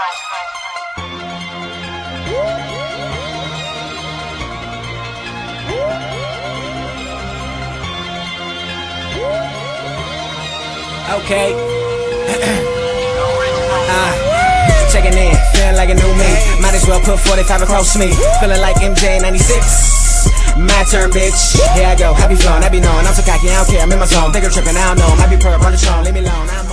Okay. Checking in, feeling like a new me. Might as well put 45 across me. Feeling like MJ 96. My turn, bitch. Here I go. I be flowing, I be knowing. I'm so cocky, I don't care. I'm in my zone. Think I'm tripping, I don't know. Might be purple, on the throne. Leave me alone.